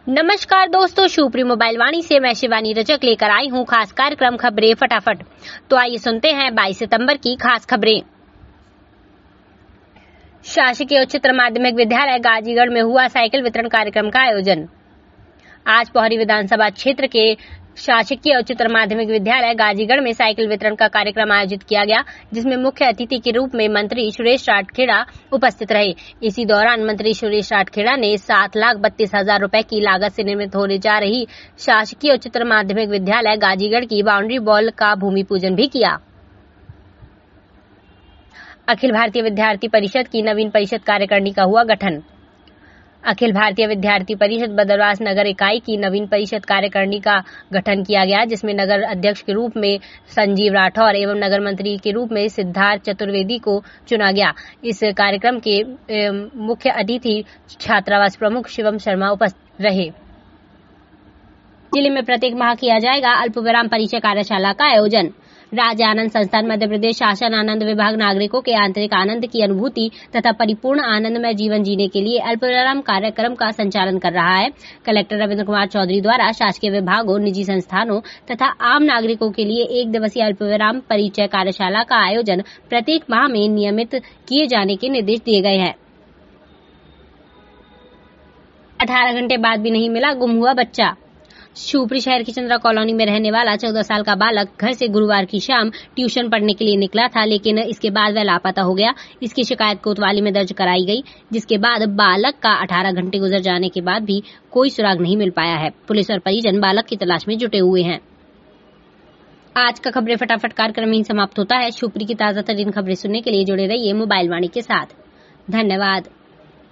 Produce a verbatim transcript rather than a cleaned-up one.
नमस्कार दोस्तों, शिवपुरी मोबाइल वाणी से मैं शिवानी रजक लेकर आई हूँ खास कार्यक्रम खबरें फटाफट। तो आइए सुनते हैं बाईस सितंबर की खास खबरें। शासकीय उच्चतर माध्यमिक विद्यालय गाजीगढ़ में हुआ साइकिल वितरण कार्यक्रम का आयोजन। आज पोहरी विधानसभा क्षेत्र के शासकीय उच्चतर माध्यमिक विद्यालय गाजीगढ़ में साइकिल वितरण का कार्यक्रम आयोजित किया गया, जिसमें मुख्य अतिथि के रूप में मंत्री सुरेश राठखेड़ा उपस्थित रहे। इसी दौरान मंत्री सुरेश राठखेड़ा ने सात लाख बत्तीस हजार रूपए की लागत से निर्मित होने जा रही शासकीय उच्चतर माध्यमिक विद्यालय गाजीगढ़ की बाउंड्री वॉल का भूमि पूजन भी किया। अखिल भारतीय विद्यार्थी परिषद की नवीन परिषद कार्यकारिणी का हुआ गठन। अखिल भारतीय विद्यार्थी परिषद बदरवास नगर इकाई की नवीन परिषद कार्यकारिणी का गठन किया गया, जिसमें नगर अध्यक्ष के रूप में संजीव राठौर एवं नगर मंत्री के रूप में सिद्धार्थ चतुर्वेदी को चुना गया। इस कार्यक्रम के मुख्य अतिथि छात्रावास प्रमुख शिवम शर्मा उपस्थित रहे। जिले में प्रत्येक माह किया जाएगा अल्पविराम परिचय कार्यशाला का आयोजन। राज्य आनंद संस्थान मध्य प्रदेश शासन आनंद विभाग नागरिकों के आंतरिक आनंद की अनुभूति तथा परिपूर्ण आनंदमय जीवन जीने के लिए अल्पविराम कार्यक्रम का संचालन कर रहा है। कलेक्टर रविंद्र कुमार चौधरी द्वारा शासकीय विभागों, निजी संस्थानों तथा आम नागरिकों के लिए एक दिवसीय अल्पविराम परिचय कार्यशाला का आयोजन प्रत्येक माह में नियमित किए जाने के निर्देश दिए गए हैं। अठारह घंटे बाद भी नहीं मिला गुम हुआ बच्चा। शिवपुरी शहर की चंद्रा कॉलोनी में रहने वाला चौदह साल का बालक घर से गुरुवार की शाम ट्यूशन पढ़ने के लिए निकला था, लेकिन इसके बाद वह लापता हो गया। इसकी शिकायत कोतवाली में दर्ज कराई गई, जिसके बाद बालक का अठारह घंटे गुजर जाने के बाद भी कोई सुराग नहीं मिल पाया है। पुलिस और परिजन बालक की तलाश में जुटे हुए हैं। आज का खबरें फटाफट कार्यक्रम ही समाप्त होता है। शिवपुरी की ताजा तरीन खबरें सुनने के लिए जुड़े रहिए मोबाइल वाणी के साथ। धन्यवाद।